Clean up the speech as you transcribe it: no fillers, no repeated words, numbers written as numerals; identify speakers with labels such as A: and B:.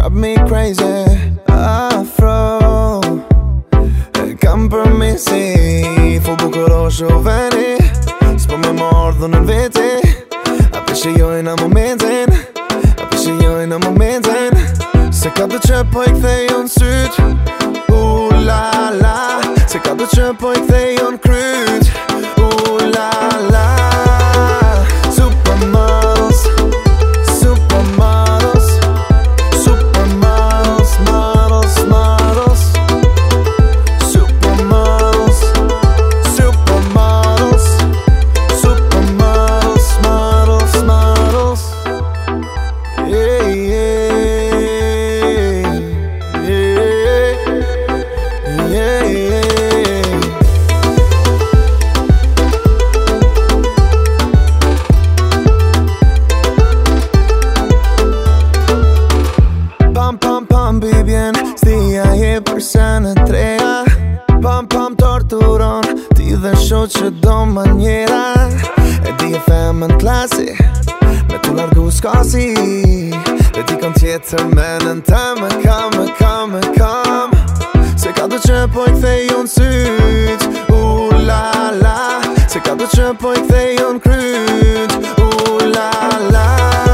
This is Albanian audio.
A: drive me crazy. Afro e kam përmesi, fu bukurosh u veni, s'po me mordhë në veti. A pishijoj në momentin, a pishijoj në momentin, se ka të që po I kthejo në syt. La la, se ka të që po I kthejo në kryt. La la, supermodels, supermodels, supermodels, models, models, supermodels, supermodels, supermodels, models, models. Yeah, yeah, yeah, yeah, yeah. Pam bibjen, stia je për sene treja. Pam torturon, ti dhe shoqë do manjera. E di e femën klasi, me tu largu s'kasi, dhe ti kom tjetër menën ta me kam. Se ka të që po I kthejo në syt. La la, se ka të që po I kthejo në kryt. La la.